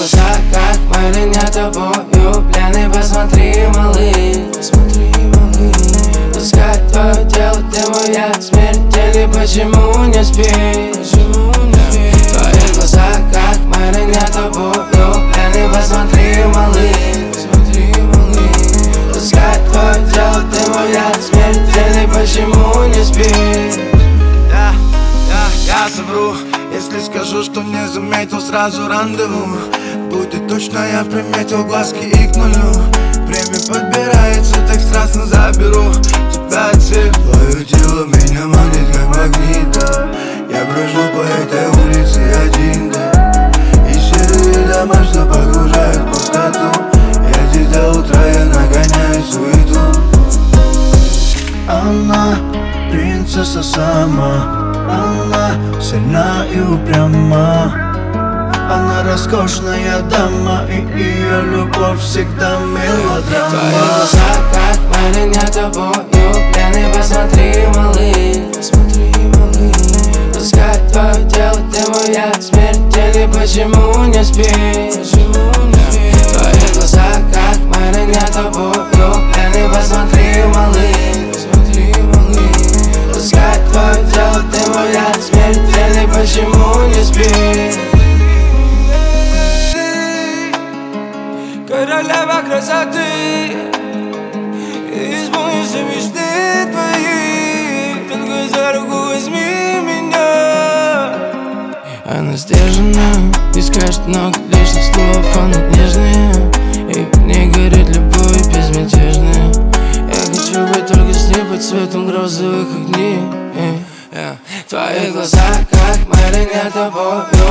глаза, как маринят тобою пьяный. Посмотри, малый, таскать твое тело, ты моя смертельный. Почему не спишь? Твои глаза, как маринят тобою пьяный. Посмотри, малый, таскать твое тело, ты моя смертельный. Почему не спишь? Я совру, если скажу, что не заметил сразу рандеву. Будет точно, я приметил глазки и к нулю. Время подбирается, так страстно заберу тебя цель. Твое тело меня манит, как магнит, да. Я брожу по этой улице один, да. И серые дома, что погружают в пустоту. Я здесь до утра, я нагоняю суету. Она принцесса сама. Она сильна и упряма. Она роскошная дама, и ее любовь всегда мелодрама. Твои глаза, как маринят тобою пьяный. Посмотри, малый, таскать твое тело, ты моя смертельный. Почему не спишь? Твои глаза, как маринят тобою пьяный. Посмотри, малый, таскать твое тело, ты моя смертельный. Почему не спишь? Королева красоты, исполни все мечты твои. Только за руку возьми меня. Она сдержана, не скажет много лишних слов. Она нежная, и в ней горит любовь безмятежная. Я хочу быть только с ней под цветом грозовых огней. Твои глаза, как маринят тобою